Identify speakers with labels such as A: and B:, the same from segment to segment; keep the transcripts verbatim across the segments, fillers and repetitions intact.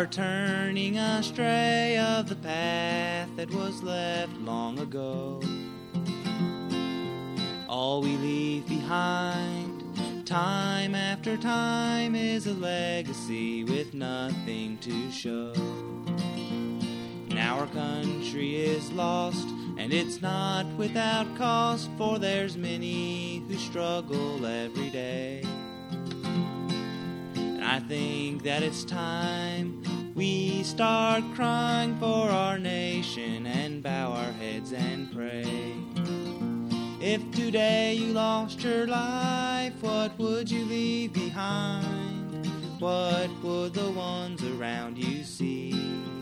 A: turning astray of the path that was left long ago. All we leave behind, time after time, is a legacy with nothing to show. Now our country is lost, and it's not without cost, for there's many who struggle every day. And I think that it's time we start crying for our nation and bow our heads and pray. If today you lost your life, what would you leave behind? What would the ones around you see?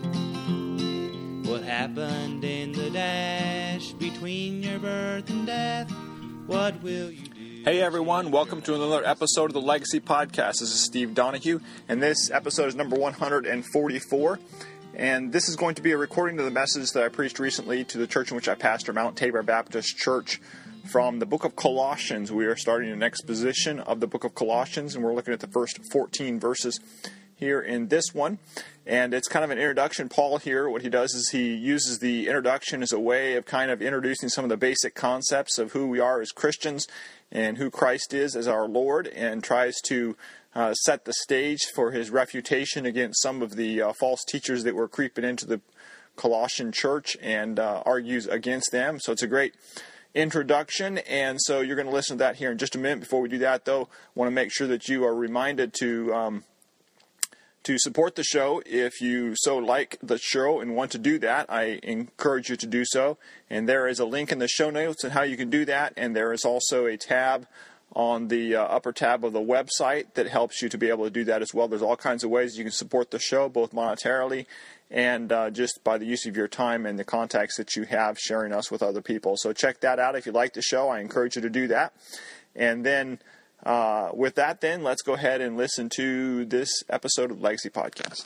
A: What happened in the dash between your birth and death? What will you do?
B: Hey everyone, welcome to another episode of the Legacy Podcast. This is Steve Donahue, and this episode is number one hundred forty-four. And this is going to be a recording of the message that I preached recently to the church in which I pastor, Mount Tabor Baptist Church, from the book of Colossians. We are starting an exposition of the book of Colossians, and we're looking at the first fourteen verses here in this one. And it's kind of an introduction. Paul here, what he does is he uses the introduction as a way of kind of introducing some of the basic concepts of who we are as Christians and who Christ is as our Lord, and tries to uh, set the stage for his refutation against some of the uh, false teachers that were creeping into the Colossian church, and uh, argues against them. So it's a great introduction, and so you're going to listen to that here in just a minute. Before we do that, though, I want to make sure that you are reminded to um, to support the show. If you so like the show and want to do that, I encourage you to do so. And there is a link in the show notes on how you can do that, and there is also a tab on the uh, upper tab of the website that helps you to be able to do that as well. There's all kinds of ways you can support the show, both monetarily and uh, just by the use of your time and the contacts that you have sharing us with other people. So check that out. If you like the show, I encourage you to do that. And then uh, with that, then, let's go ahead and listen to this episode of the Legacy Podcast.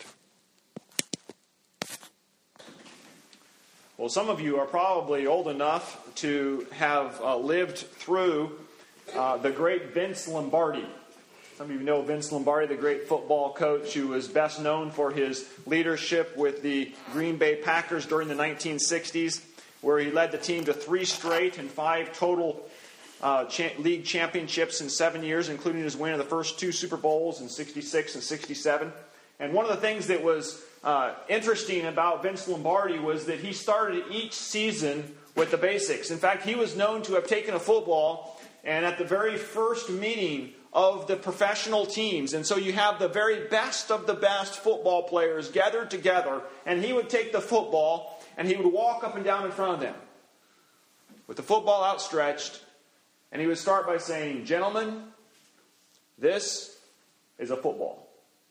B: Well, some of you are probably old enough to have uh, lived through uh, the great Vince Lombardi. Some of you know Vince Lombardi, the great football coach who was best known for his leadership with the Green Bay Packers during the nineteen sixties, where he led the team to three straight and five total uh, cha- league championships in seven years, including his win of the first two Super Bowls in sixty-six and sixty-seven. And one of the things that was uh, interesting about Vince Lombardi was that he started each season with the basics. In fact, he was known to have taken a football and at the very first meeting of the professional teams. And so you have the very best of the best football players gathered together, and he would take the football and he would walk up and down in front of them with the football outstretched, and he would start by saying, "Gentlemen, this is a football."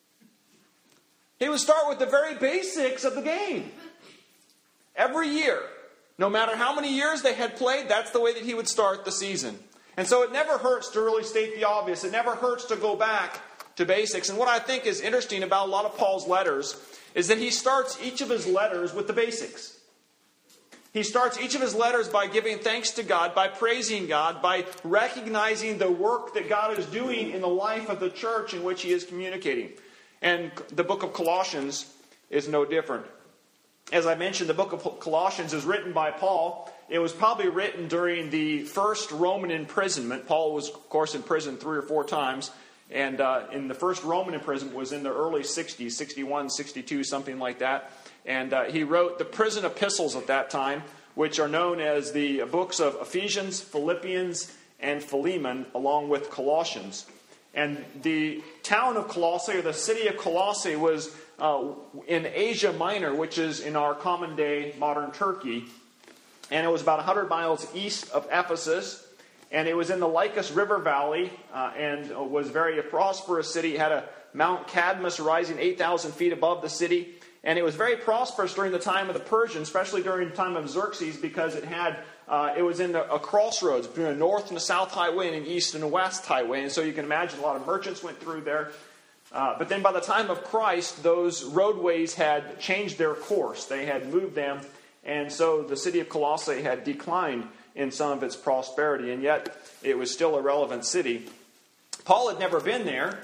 B: He would start with the very basics of the game. Every year, no matter how many years they had played, that's the way that he would start the season. And so it never hurts to really state the obvious. It never hurts to go back to basics. And what I think is interesting about a lot of Paul's letters is that he starts each of his letters with the basics. He starts each of his letters by giving thanks to God, by praising God, by recognizing the work that God is doing in the life of the church in which he is communicating. And the book of Colossians is no different. As I mentioned, the book of Colossians is written by Paul. It was probably written during the first Roman imprisonment. Paul was, of course, in prison three or four times. And uh, in the first Roman imprisonment was in the early sixties, sixty-one, sixty-two, something like that. And uh, he wrote the prison epistles at that time, which are known as the books of Ephesians, Philippians, and Philemon, along with Colossians. And the town of Colossae, or the city of Colossae, was uh, in Asia Minor, which is in our common-day modern Turkey. And it was about one hundred miles east of Ephesus. And it was in the Lycus River Valley uh, and was very a prosperous city. It had a Mount Cadmus rising eight thousand feet above the city. And it was very prosperous during the time of the Persians, especially during the time of Xerxes, because it had uh, it was in a, a crossroads between a north and a south highway and an east and a west highway. And so you can imagine a lot of merchants went through there. Uh, but then by the time of Christ, those roadways had changed their course. They had moved them. And so the city of Colossae had declined in some of its prosperity. And yet it was still a relevant city. Paul had never been there.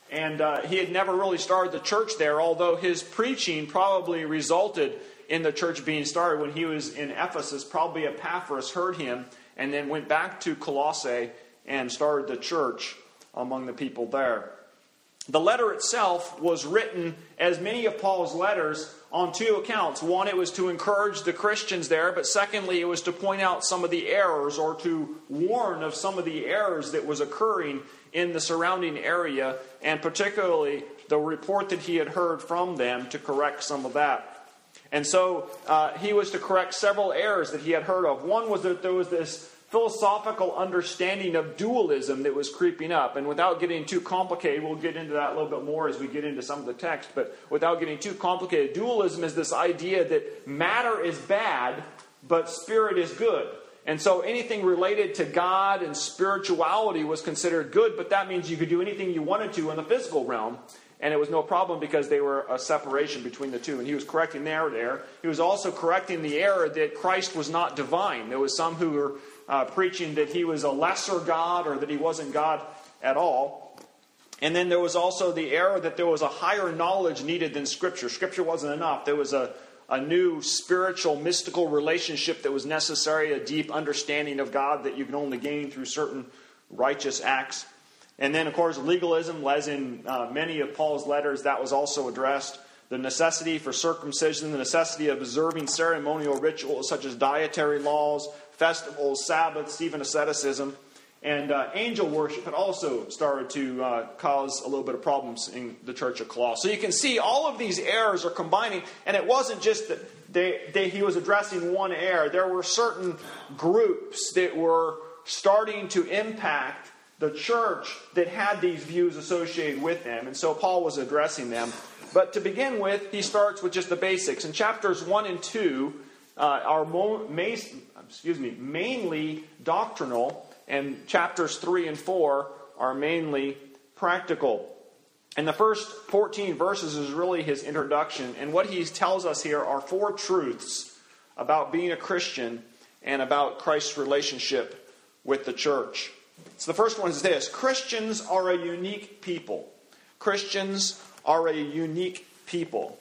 B: And uh, he had never really started the church there, although his preaching probably resulted in the church being started. When he was in Ephesus, probably Epaphras heard him and then went back to Colossae and started the church among the people there. The letter itself was written, as many of Paul's letters, on two accounts. One, it was to encourage the Christians there, but secondly, it was to point out some of the errors or to warn of some of the errors that was occurring in the surrounding area, and particularly the report that he had heard from them, to correct some of that. And so uh, he was to correct several errors that he had heard of. One was that there was this philosophical understanding of dualism that was creeping up. And without getting too complicated, we'll get into that a little bit more as we get into some of the text, but without getting too complicated, dualism is this idea that matter is bad, but spirit is good. And so anything related to God and spirituality was considered good, but that means you could do anything you wanted to in the physical realm. And it was no problem because they were a separation between the two. And he was correcting the error there. He was also correcting the error that Christ was not divine. There was some who were uh, preaching that he was a lesser God or that he wasn't God at all. And then there was also the error that there was a higher knowledge needed than Scripture. Scripture wasn't enough. There was a, a new spiritual, mystical relationship that was necessary, a deep understanding of God that you can only gain through certain righteous acts. And then, of course, legalism, as in uh, many of Paul's letters, that was also addressed. The necessity for circumcision, the necessity of observing ceremonial rituals such as dietary laws, festivals, Sabbaths, even asceticism. And uh, angel worship had also started to uh, cause a little bit of problems in the church of Colossae. So you can see all of these errors are combining. And it wasn't just that they, they, he was addressing one error. There were certain groups that were starting to impact the church that had these views associated with them. And so Paul was addressing them. But to begin with, he starts with just the basics. In chapters one and two uh, are mo- ma- excuse me, mainly doctrinal, and chapters three and four are mainly practical. And the first fourteen verses is really his introduction. And what he tells us here are four truths about being a Christian and about Christ's relationship with the church. So the first one is this: Christians are a unique people. Christians are a unique people.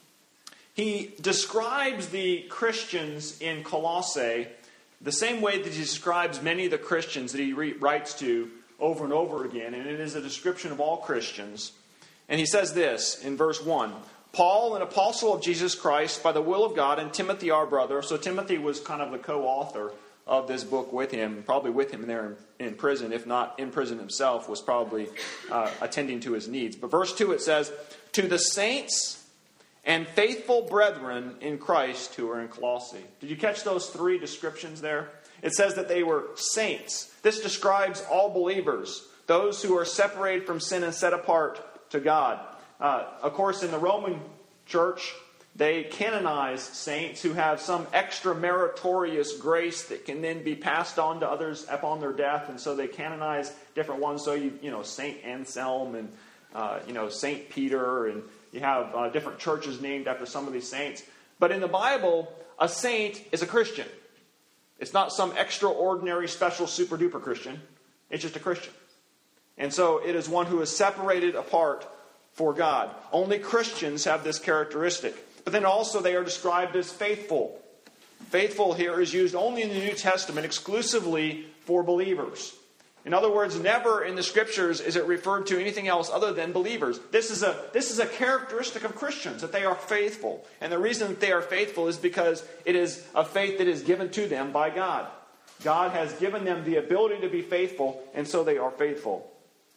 B: He describes the Christians in Colossae the same way that he describes many of the Christians that he re- writes to over and over again, and it is a description of all Christians. And he says this in verse one: Paul, an apostle of Jesus Christ, by the will of God, and Timothy our brother. So Timothy was kind of the co-author of this book with him, probably with him there in, in prison, if not in prison himself, was probably uh, attending to his needs. But verse two, it says, to the saints and faithful brethren in Christ who are in Colossae. Did you catch those three descriptions there? It says that they were saints. This describes all believers, those who are separated from sin and set apart to God. Uh, of course, in the Roman church, they canonize saints who have some extra meritorious grace that can then be passed on to others upon their death. And so they canonize different ones. So, you, you know, Saint Anselm and, uh, you know, Saint Peter. And you have uh, different churches named after some of these saints. But in the Bible, a saint is a Christian. It's not some extraordinary, special, super duper Christian. It's just a Christian. And so it is one who is separated apart for God. Only Christians have this characteristic. But then also they are described as faithful. Faithful here is used only in the New Testament exclusively for believers. In other words, never in the Scriptures is it referred to anything else other than believers. This is a, this is a characteristic of Christians, that they are faithful. And the reason that they are faithful is because it is a faith that is given to them by God. God has given them the ability to be faithful, and so they are faithful.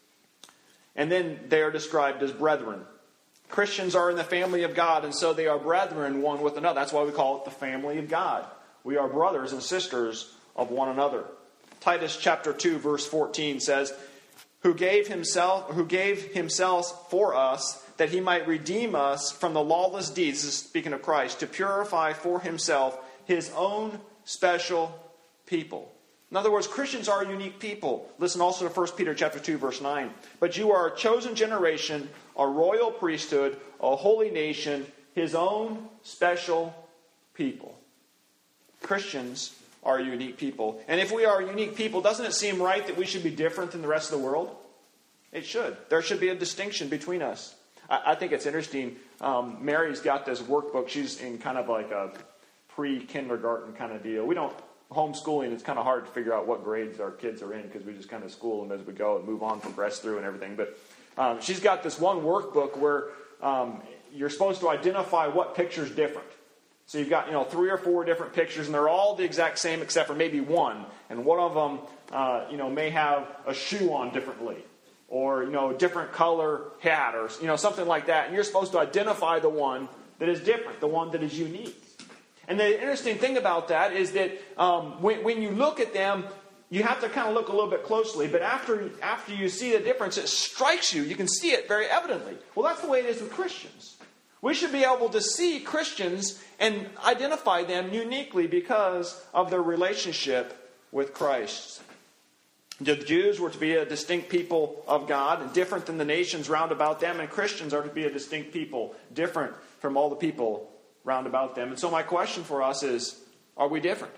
B: And then they are described as brethren. Christians are in the family of God, and so they are brethren one with another. That's why we call it the family of God. We are brothers and sisters of one another. Titus chapter two, verse fourteen says, Who gave himself, who gave himself for us, that he might redeem us from the lawless deeds, this is speaking of Christ, to purify for himself his own special people. In other words, Christians are a unique people. Listen also to First Peter chapter two, verse nine. But you are a chosen generation, a royal priesthood, a holy nation, his own special people. Christians are a unique people. And if we are a unique people, doesn't it seem right that we should be different than the rest of the world? It should. There should be a distinction between us. I, I think it's interesting. Um, Mary's got this workbook. She's in kind of like a pre-kindergarten kind of deal. We don't, homeschooling, it's kind of hard to figure out what grades our kids are in because we just kind of school them as we go and move on, progress through and everything. But um, she's got this one workbook where um, you're supposed to identify what picture's different. So you've got, you know, three or four different pictures, and they're all the exact same except for maybe one. And one of them, uh, you know, may have a shoe on differently, or, you know, a different color hat, or, you know, something like that. And you're supposed to identify the one that is different, the one that is unique. And the interesting thing about that is that um, when, when you look at them, you have to kind of look a little bit closely. But after after you see the difference, it strikes you. You can see it very evidently. Well, that's the way it is with Christians. We should be able to see Christians and identify them uniquely because of their relationship with Christ. The Jews were to be a distinct people of God, and different than the nations round about them, and Christians are to be a distinct people, different from all the people round about them. And so my question for us is, are we different?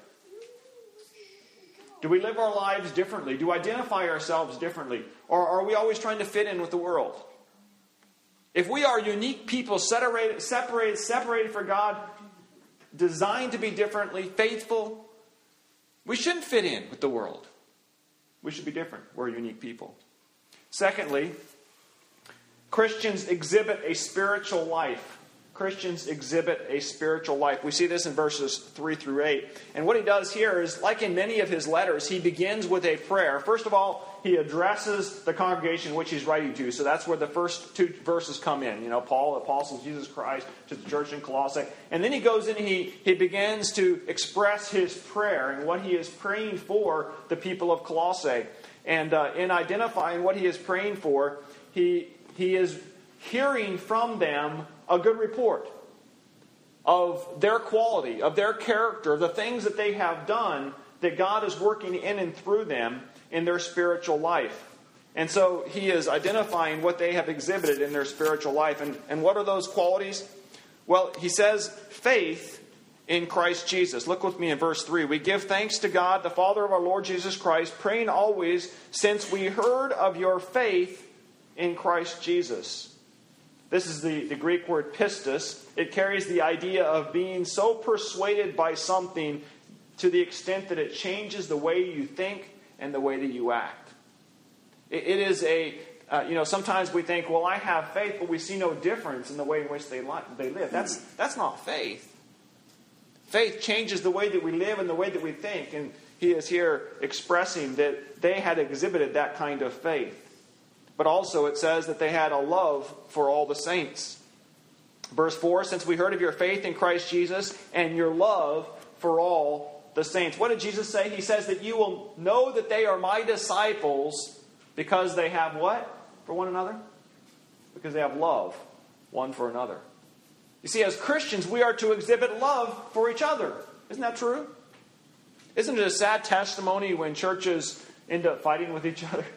B: Do we live our lives differently? Do we identify ourselves differently? Or are we always trying to fit in with the world? If we are unique people, separated, separated, separated for God, designed to be differently, faithful, we shouldn't fit in with the world. We should be different. We're unique people. Secondly, Christians exhibit a spiritual life. Christians exhibit a spiritual life. We see this in verses three through eight. And what he does here is, like in many of his letters, he begins with a prayer. First of all, he addresses the congregation which he's writing to. So that's where the first two verses come in. You know, Paul, apostle of Jesus Christ, to the church in Colossae. And then he goes in and he, he begins to express his prayer and what he is praying for the people of Colossae. And uh, in identifying what he is praying for, he he is hearing from them a good report of their quality, of their character, of the things that they have done, that God is working in and through them in their spiritual life. And so he is identifying what they have exhibited in their spiritual life. And, and what are those qualities? Well, he says faith in Christ Jesus. Look with me in verse three. We give thanks to God, the Father of our Lord Jesus Christ, praying always, since we heard of your faith in Christ Jesus. This is the, the Greek word pistis. It carries the idea of being so persuaded by something to the extent that it changes the way you think and the way that you act. It, it is a, uh, you know, sometimes we think, well, I have faith, but we see no difference in the way in which they, li- they live. That's, that's not faith. Faith changes the way that we live and the way that we think. And he is here expressing that they had exhibited that kind of faith. But also it says that they had a love for all the saints. Verse four, since we heard of your faith in Christ Jesus and your love for all the saints. What did Jesus say? He says that you will know that they are my disciples because they have what for one another? Because they have love one for another. You see, as Christians, we are to exhibit love for each other. Isn't that true? Isn't it a sad testimony when churches end up fighting with each other?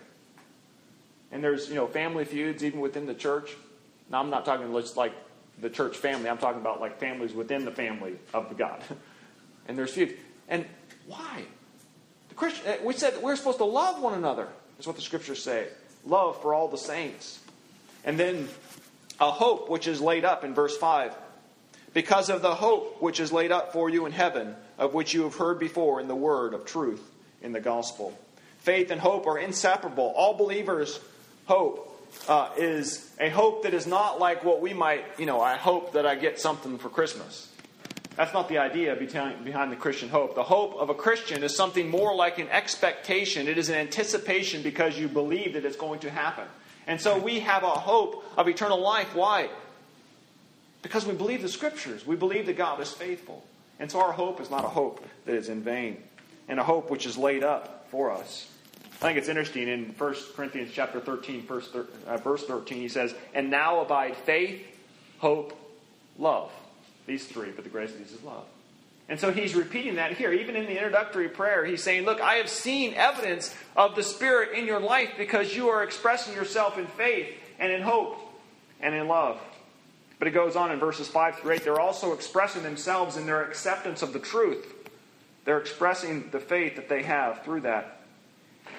B: And there's, you know, family feuds even within the church. Now, I'm not talking just like the church family. I'm talking about like families within the family of God. And there's feuds. And why? The Christian, we said that we're supposed to love one another. That's what the scriptures say. Love for all the saints. And then a hope which is laid up in verse five. Because of the hope which is laid up for you in heaven, of which you have heard before in the word of truth, in the gospel. Faith and hope are inseparable. All believers' hope uh, is a hope that is not like what we might, you know, I hope that I get something for Christmas. That's not the idea behind the Christian hope. The hope of a Christian is something more like an expectation. It is an anticipation because you believe that it's going to happen. And so we have a hope of eternal life. Why? Because we believe the Scriptures. We believe that God is faithful. And so our hope is not a hope that is in vain. And a hope which is laid up for us. I think it's interesting in First Corinthians chapter thirteen, verse thirteen, he says, and now abide faith, hope, love. These three, but the greatest of these is love. And so he's repeating that here. Even in the introductory prayer, he's saying, look, I have seen evidence of the Spirit in your life because you are expressing yourself in faith and in hope and in love. But it goes on in verses five through eight. They're also expressing themselves in their acceptance of the truth. They're expressing the faith that they have through that.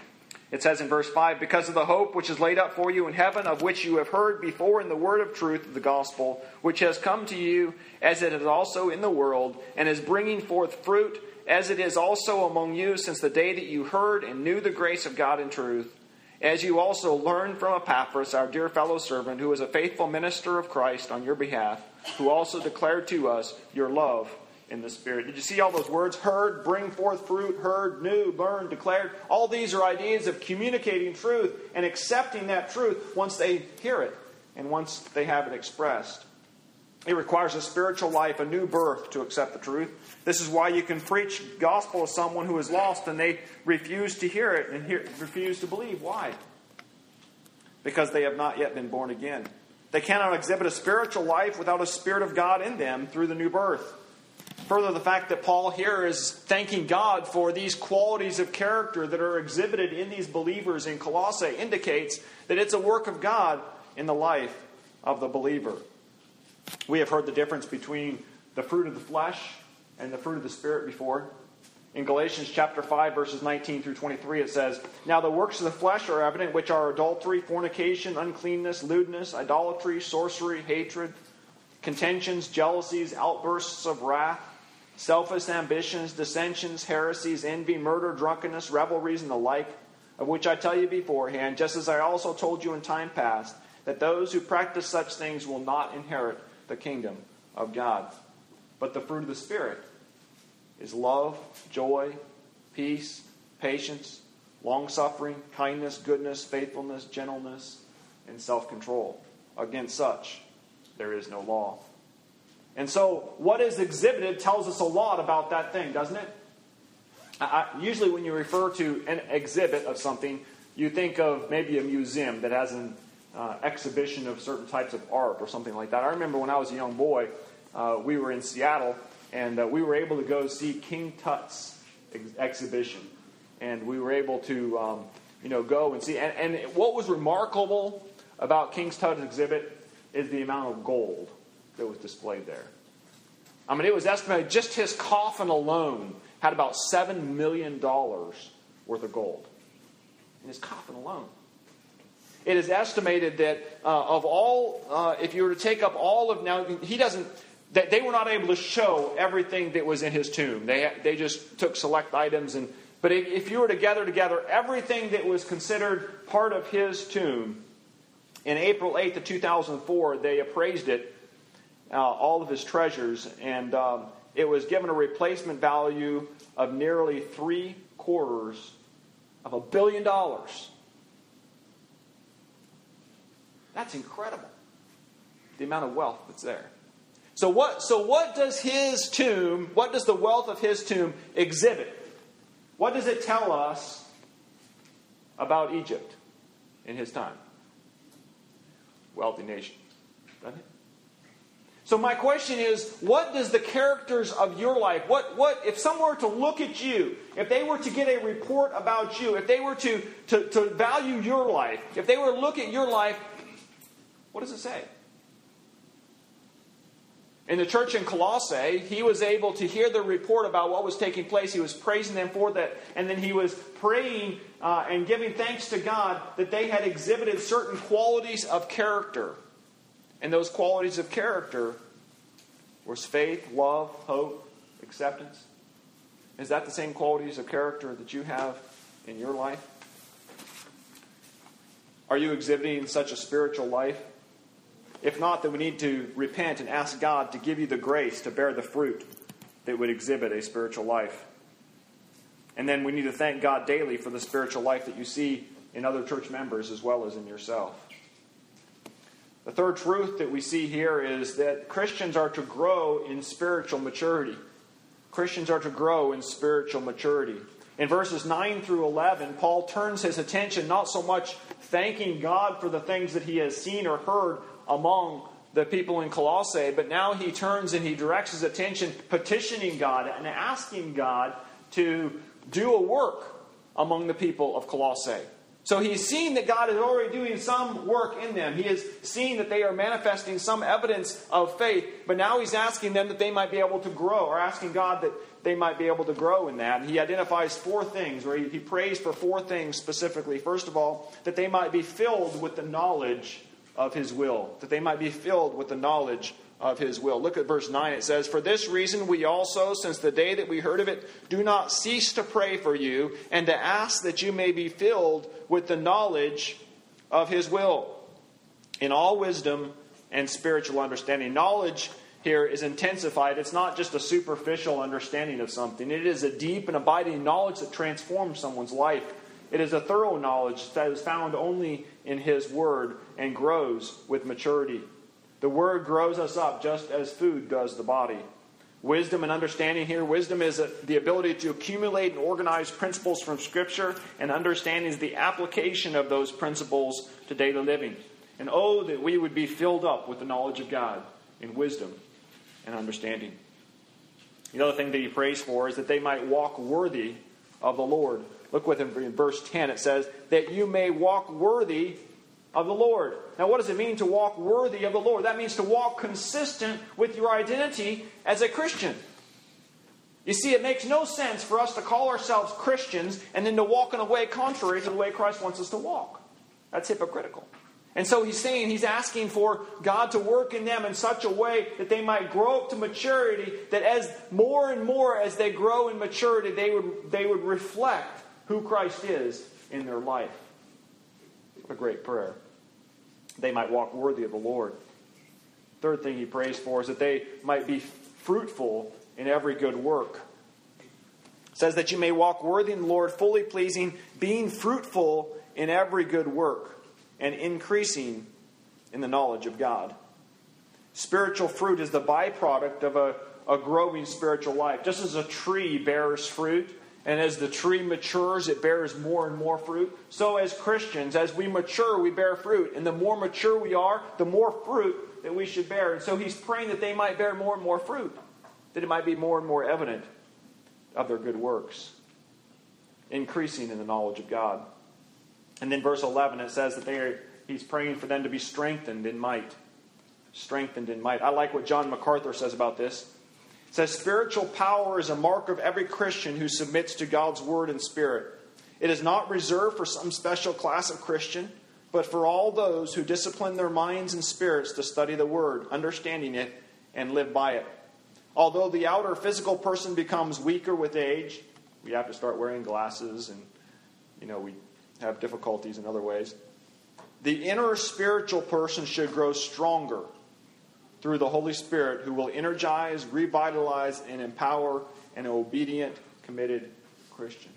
B: It says in verse five, because of the hope which is laid up for you in heaven, of which you have heard before in the word of truth of the gospel, which has come to you, as it is also in the world, and is bringing forth fruit, as it is also among you, since the day that you heard and knew the grace of God in truth, as you also learned from Epaphras, our dear fellow servant, who is a faithful minister of Christ on your behalf, who also declared to us your love in the Spirit. Did you see all those words? Heard, bring forth fruit, heard, knew, learned, declared. All these are ideas of communicating truth and accepting that truth once they hear it and once they have it expressed. It requires a spiritual life, a new birth to accept the truth. This is why you can preach gospel to someone who is lost and they refuse to hear it and hear, refuse to believe. Why? Because they have not yet been born again. They cannot exhibit a spiritual life without a Spirit of God in them through the new birth. Further, the fact that Paul here is thanking God for these qualities of character that are exhibited in these believers in Colossae indicates that it's a work of God in the life of the believer. We have heard the difference between the fruit of the flesh and the fruit of the Spirit before. In Galatians chapter five, verses nineteen through twenty-three, it says, now the works of the flesh are evident, which are adultery, fornication, uncleanness, lewdness, idolatry, sorcery, hatred, contentions, jealousies, outbursts of wrath, selfish ambitions, dissensions, heresies, envy, murder, drunkenness, revelries, and the like, of which I tell you beforehand, just as I also told you in time past, that those who practice such things will not inherit the kingdom of God. But the fruit of the Spirit is love, joy, peace, patience, long-suffering, kindness, goodness, faithfulness, gentleness, and self-control. Against such there is no law. And so what is exhibited tells us a lot about that thing, doesn't it? I, I, usually when you refer to an exhibit of something, you think of maybe a museum that has an uh, exhibition of certain types of art or something like that. I remember when I was a young boy, uh, we were in Seattle, and uh, we were able to go see King Tut's ex- exhibition. And we were able to um, you know, go and see. And, and what was remarkable about King Tut's exhibit is the amount of gold that was displayed there. I mean, it was estimated just his coffin alone had about seven million dollars worth of gold. In his coffin alone. It is estimated that uh, of all, uh, if you were to take up all of, now he doesn't, that they were not able to show everything that was in his tomb. They they just took select items. and But if you were to gather together everything that was considered part of his tomb, in April eighth of two thousand four, they appraised it, uh, all of his treasures, and um, it was given a replacement value of nearly three quarters of a billion dollars. That's incredible, the amount of wealth that's there. So what, so what does his tomb, what does the wealth of his tomb exhibit? What does it tell us about Egypt in his time? Wealthy nation, doesn't it? So my question is, what does the characters of your life, what, what if someone were to look at you, if they were to get a report about you, if they were to, to, to value your life, if they were to look at your life, what does it say? In the church in Colossae, he was able to hear the report about what was taking place. He was praising them for that. And then he was praying uh, and giving thanks to God that they had exhibited certain qualities of character. And those qualities of character was faith, love, hope, acceptance. Is that the same qualities of character that you have in your life? Are you exhibiting such a spiritual life? If not, then we need to repent and ask God to give you the grace to bear the fruit that would exhibit a spiritual life. And then we need to thank God daily for the spiritual life that you see in other church members as well as in yourself. The third truth that we see here is that Christians are to grow in spiritual maturity. Christians are to grow in spiritual maturity. In verses nine through eleven, Paul turns his attention not so much thanking God for the things that he has seen or heard among the people in Colossae, but now he turns and he directs his attention petitioning God and asking God to do a work among the people of Colossae. So he's seen that God is already doing some work in them. He has seen that they are manifesting some evidence of faith. But now he's asking them that they might be able to grow, or asking God that they might be able to grow in that. And he identifies four things, where he, he prays for four things specifically. First of all, that they might be filled with the knowledge of his will. That they might be filled with the knowledge of his will. Look at verse nine. It says, "For this reason we also, since the day that we heard of it, do not cease to pray for you and to ask that you may be filled with the knowledge of his will, in all wisdom and spiritual understanding." Knowledge here is intensified. It's not just a superficial understanding of something. It is a deep and abiding knowledge that transforms someone's life. It is a thorough knowledge that is found only in his word and grows with maturity. The word grows us up just as food does the body. Wisdom and understanding here. Wisdom is a, the ability to accumulate and organize principles from Scripture, and understanding is the application of those principles to daily living. And oh, that we would be filled up with the knowledge of God in wisdom and understanding. The other thing that he prays for is that they might walk worthy of the Lord. Look with him in verse ten. It says, "That you may walk worthy of the Lord." Now, what does it mean to walk worthy of the Lord? That means to walk consistent with your identity as a Christian. You see, it makes no sense for us to call ourselves Christians and then to walk in a way contrary to the way Christ wants us to walk. That's hypocritical. And so he's saying, he's asking for God to work in them in such a way that they might grow up to maturity, that as more and more as they grow in maturity, they would, they would reflect who Christ is in their life. What a great prayer. They might walk worthy of the Lord. Third thing he prays for is that they might be fruitful in every good work. It says that you may walk worthy in the Lord, fully pleasing, being fruitful in every good work, and increasing in the knowledge of God. Spiritual fruit is the byproduct of a, a growing spiritual life. Just as a tree bears fruit, and as the tree matures, it bears more and more fruit. So as Christians, as we mature, we bear fruit. And the more mature we are, the more fruit that we should bear. And so he's praying that they might bear more and more fruit. That it might be more and more evident of their good works. Increasing in the knowledge of God. And then verse eleven, it says that they are, he's praying for them to be strengthened in might. Strengthened in might. I like what John MacArthur says about this. It says, "Spiritual power is a mark of every Christian who submits to God's word and spirit. It is not reserved for some special class of Christian, but for all those who discipline their minds and spirits to study the word, understanding it, and live by it. Although the outer physical person becomes weaker with age," we have to start wearing glasses, and you know we have difficulties in other ways, "the inner spiritual person should grow stronger through the Holy Spirit, who will energize, revitalize, and empower an obedient, committed Christian."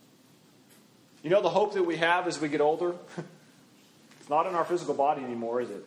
B: You know the hope that we have as we get older? It's not in our physical body anymore, is it?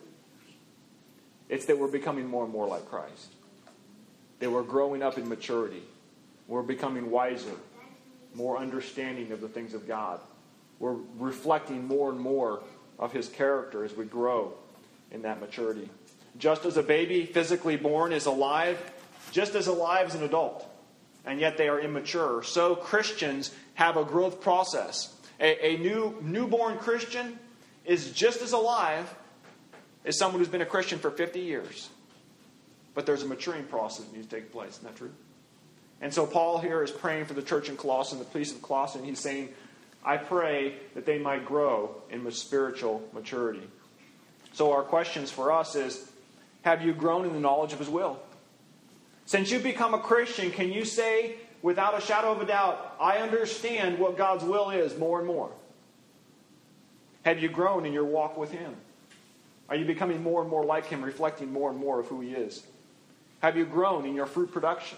B: It's that we're becoming more and more like Christ. That we're growing up in maturity. We're becoming wiser, more understanding of the things of God. We're reflecting more and more of his character as we grow in that maturity. Just as a baby physically born is alive, just as alive as an adult, and yet they are immature, so Christians have a growth process. A, a new newborn Christian is just as alive as someone who's been a Christian for fifty years. But there's a maturing process that needs to take place. Isn't that true? And so Paul here is praying for the church in Colossae, the police of Colossae, and he's saying, I pray that they might grow in spiritual maturity. So our questions for us is, have you grown in the knowledge of his will? Since you've become a Christian, can you say without a shadow of a doubt, I understand what God's will is more and more? Have you grown in your walk with him? Are you becoming more and more like him, reflecting more and more of who he is? Have you grown in your fruit production?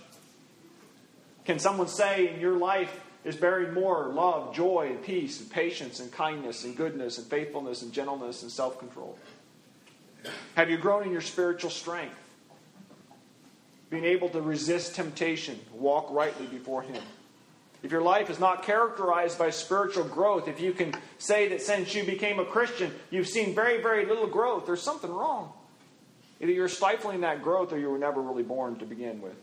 B: Can someone say in your life is bearing more love, joy, and peace, and patience, and kindness, and goodness, and faithfulness, and gentleness, and self-control? Have you grown in your spiritual strength? Being able to resist temptation, walk rightly before him. If your life is not characterized by spiritual growth, if you can say that since you became a Christian, you've seen very, very little growth, there's something wrong. Either you're stifling that growth or you were never really born to begin with.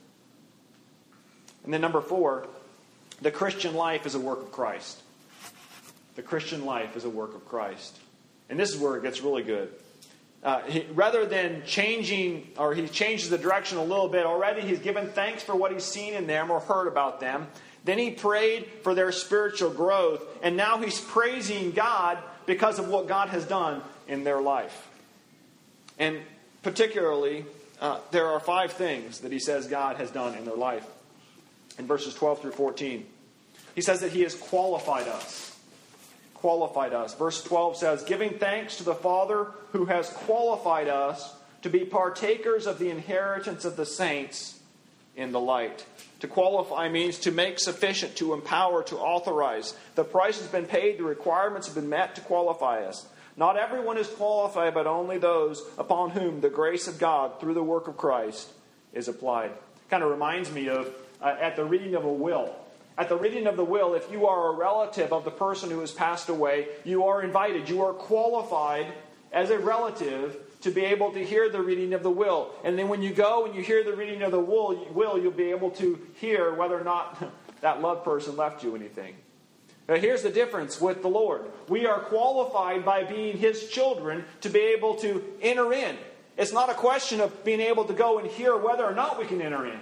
B: And then number four, the Christian life is a work of Christ. the Christian life is a work of Christ. And this is where it gets really good. Uh, he, rather than changing, or he changes the direction a little bit, already he's given thanks for what he's seen in them or heard about them. Then he prayed for their spiritual growth. And now he's praising God because of what God has done in their life. And particularly, uh, there are five things that he says God has done in their life. In verses twelve through fourteen. He says that he has qualified us. Qualified us. Verse twelve says, giving thanks to the Father who has qualified us to be partakers of the inheritance of the saints in the light. To qualify means to make sufficient, to empower, to authorize. The price has been paid, the requirements have been met to qualify us. Not everyone is qualified, but only those upon whom the grace of God through the work of Christ is applied. Kind of reminds me of uh, at the reading of a will. At the reading of the will, if you are a relative of the person who has passed away, you are invited, you are qualified as a relative to be able to hear the reading of the will. And then when you go and you hear the reading of the will, will you'll be able to hear whether or not that loved person left you anything. Now here's the difference with the Lord. We are qualified by being His children to be able to enter in. It's not a question of being able to go and hear whether or not we can enter in.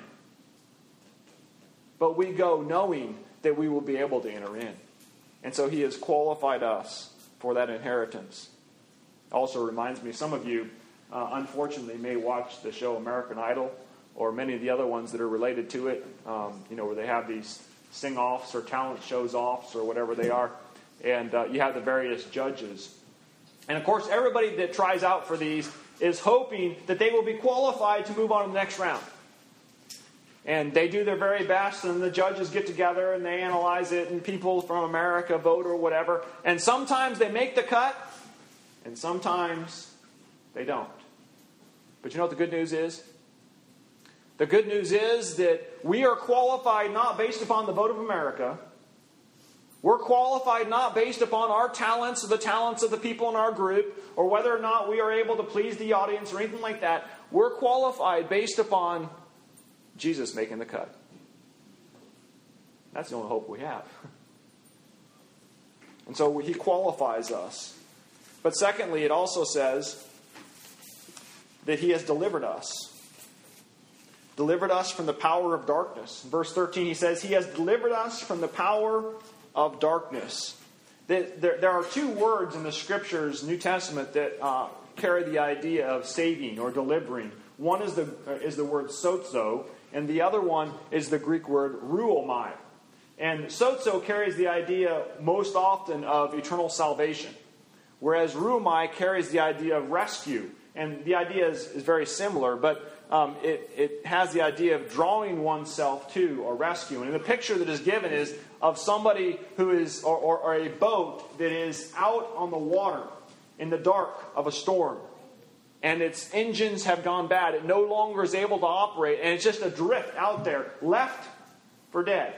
B: But we go knowing that we will be able to enter in. And so He has qualified us for that inheritance. Also reminds me, some of you, uh, unfortunately, may watch the show American Idol or many of the other ones that are related to it, um, you know, where they have these sing-offs or talent shows-offs or whatever they are. And uh, you have the various judges. And, of course, everybody that tries out for these is hoping that they will be qualified to move on to the next round. And they do their very best, and the judges get together and they analyze it, and people from America vote or whatever. And sometimes they make the cut, and sometimes they don't. But you know what the good news is? The good news is that we are qualified not based upon the vote of America. We're qualified not based upon our talents or the talents of the people in our group, or whether or not we are able to please the audience or anything like that. We're qualified based upon Jesus making the cut. That's the only hope we have. And so He qualifies us. But secondly, it also says that He has delivered us. Delivered us from the power of darkness. In verse thirteen, He says, He has delivered us from the power of darkness. There, there are two words in the Scriptures, New Testament, that uh, carry the idea of saving or delivering. One is the, uh, is the word sozo, and the other one is the Greek word ruomai. And sozo carries the idea most often of eternal salvation, whereas ruomai carries the idea of rescue. And the idea is, is very similar, but um, it, it has the idea of drawing oneself to or rescuing. And the picture that is given is of somebody who is, or, or, or a boat that is out on the water in the dark of a storm. And its engines have gone bad. It no longer is able to operate. And it's just adrift out there, left for dead.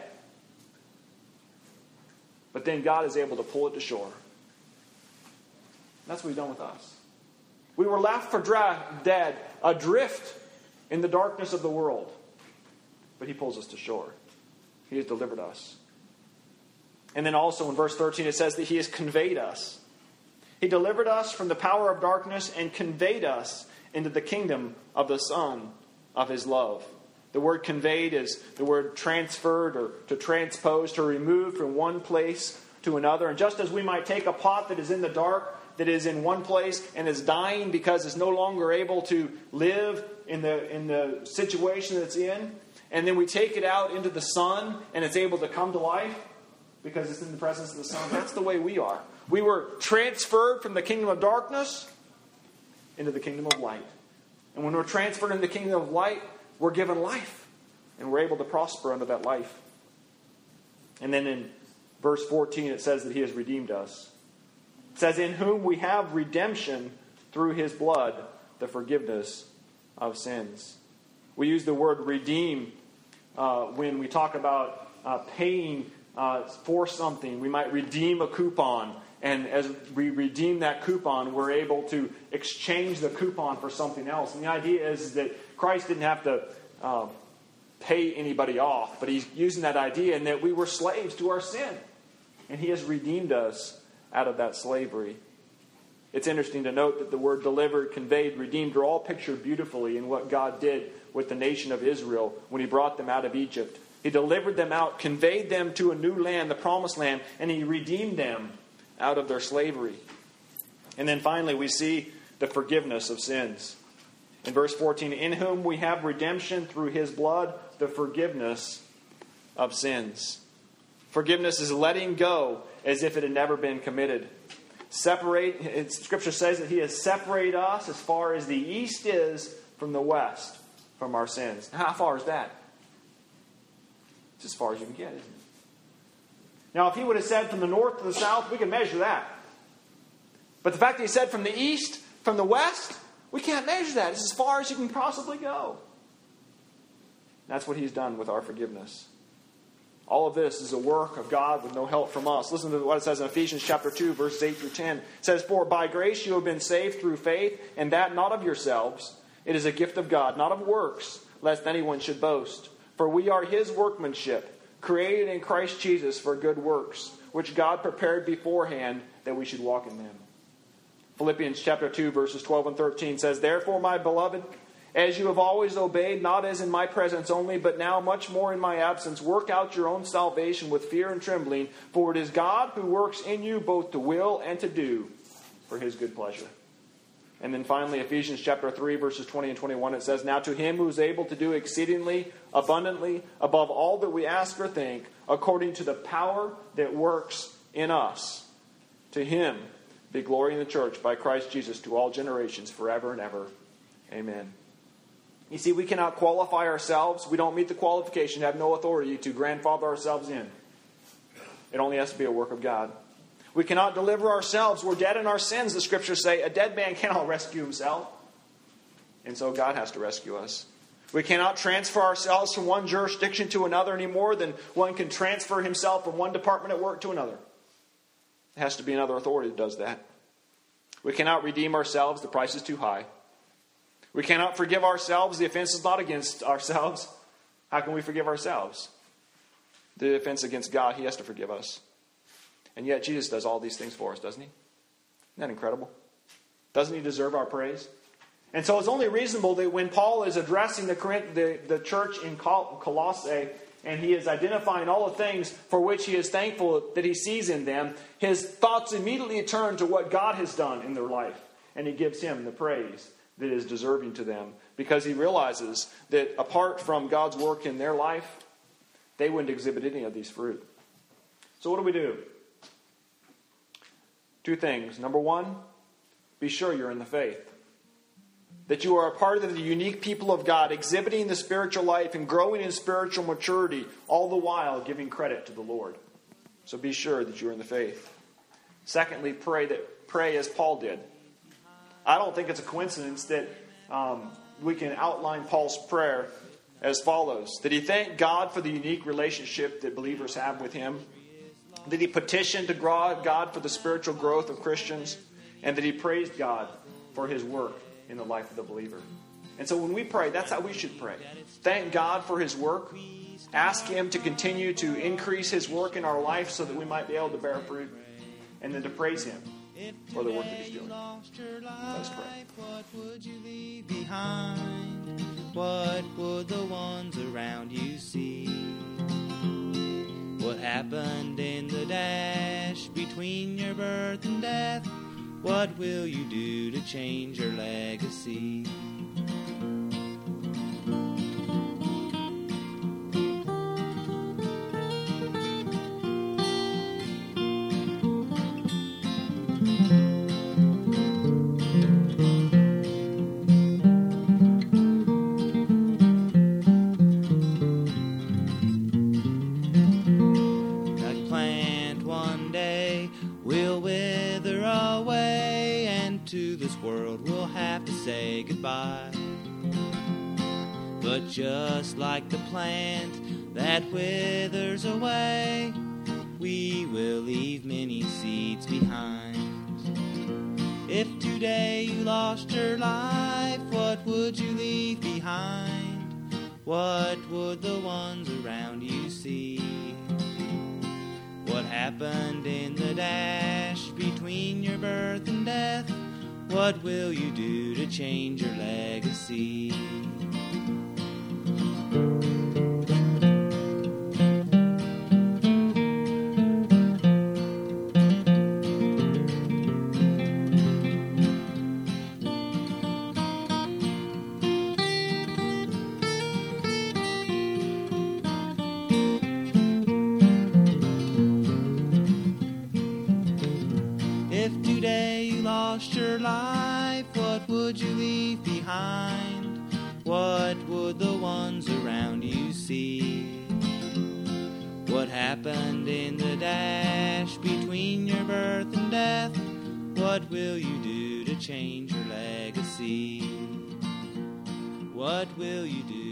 B: But then God is able to pull it to shore. That's what He's done with us. We were left for dra- dead, adrift in the darkness of the world. But He pulls us to shore. He has delivered us. And then also in verse thirteen it says that He has conveyed us. He delivered us from the power of darkness and conveyed us into the kingdom of the Son of His love. The word conveyed is the word transferred or to transpose, to remove from one place to another. And just as we might take a pot that is in the dark, that is in one place and is dying because it's no longer able to live in the, in the situation that it's in, and then we take it out into the sun and it's able to come to life because it's in the presence of the Son, that's the way we are. We were transferred from the kingdom of darkness into the kingdom of light. And when we're transferred into the kingdom of light, we're given life. And we're able to prosper under that life. And then in verse fourteen it says that He has redeemed us. It says, in whom we have redemption through His blood, the forgiveness of sins. We use the word redeem uh, when we talk about uh, paying uh, for something. We might redeem a coupon. And as we redeem that coupon, we're able to exchange the coupon for something else. And the idea is that Christ didn't have to uh, pay anybody off. But He's using that idea in that we were slaves to our sin. And He has redeemed us out of that slavery. It's interesting to note that the word delivered, conveyed, redeemed are all pictured beautifully in what God did with the nation of Israel when he brought them out of Egypt. He delivered them out, conveyed them to a new land, the promised land, and he redeemed them out of their slavery. And then finally we see the forgiveness of sins. In verse fourteen, in whom we have redemption through his blood, the forgiveness of sins. Forgiveness is letting go as if it had never been committed. Separate, it, Scripture says that he has separated us as far as the east is from the west, from our sins. How far is that? It's as far as you can get, isn't it? Now, if he would have said from the north to the south, we can measure that. But the fact that he said from the east, from the west, we can't measure that. It's as far as you can possibly go. That's what he's done with our forgiveness. All of this is a work of God with no help from us. Listen to what it says in Ephesians chapter two, verses eight through ten. It says, for by grace you have been saved through faith, and that not of yourselves. It is a gift of God, not of works, lest anyone should boast. For we are his workmanship, created in Christ Jesus for good works, which God prepared beforehand that we should walk in them. Philippians chapter two, verses twelve and thirteen says, therefore, my beloved, as you have always obeyed, not as in my presence only, but now much more in my absence, work out your own salvation with fear and trembling, for it is God who works in you both to will and to do for his good pleasure. And then finally, Ephesians chapter three, verses twenty and twenty-one, it says, now to him who is able to do exceedingly abundantly above all that we ask or think, according to the power that works in us. To him be glory in the church by Christ Jesus to all generations forever and ever. Amen. You see, we cannot qualify ourselves. We don't meet the qualification, have no authority to grandfather ourselves in. It only has to be a work of God. We cannot deliver ourselves. We're dead in our sins, the Scriptures say. A dead man cannot rescue himself. And so God has to rescue us. We cannot transfer ourselves from one jurisdiction to another any more than one can transfer himself from one department at work to another. It has to be another authority that does that. We cannot redeem ourselves. The price is too high. We cannot forgive ourselves. The offense is not against ourselves. How can we forgive ourselves? The offense against God, he has to forgive us. And yet Jesus does all these things for us, doesn't he? Isn't that incredible? Doesn't he deserve our praise? And so it's only reasonable that when Paul is addressing the, the, the church in Colossae, and he is identifying all the things for which he is thankful that he sees in them, his thoughts immediately turn to what God has done in their life. And he gives him the praise that is deserving to them, because he realizes that apart from God's work in their life, they wouldn't exhibit any of these fruit. So what do we do? Two things. Number one, be sure you're in the faith. That you are a part of the unique people of God, exhibiting the spiritual life and growing in spiritual maturity, all the while giving credit to the Lord. So be sure that you're in the faith. Secondly, pray that pray as Paul did. I don't think it's a coincidence that um, we can outline Paul's prayer as follows. That he thanked God for the unique relationship that believers have with him. That he petitioned to God for the spiritual growth of Christians. And that he praised God for his work in the life of the believer. And so when we pray, that's how we should pray. Thank God for his work. Ask him to continue to increase his work in our life so that we might be able to bear fruit. And then to praise him for the work that he's doing. Let's pray.
A: What would you leave behind? What would the ones around you see? What happened in the dash between your birth and death? What will you do to change your legacy? But just like the plant that withers away, we will leave many seeds behind. If today you lost your life, what would you leave behind? What would the ones around you see? What happened in the dash between your birth and death? What will you do to change your legacy? If today you lost your life, what would you leave behind? What would the ones around you see? What happened in the dash between your birth and death? What will you do to change your legacy? What will you do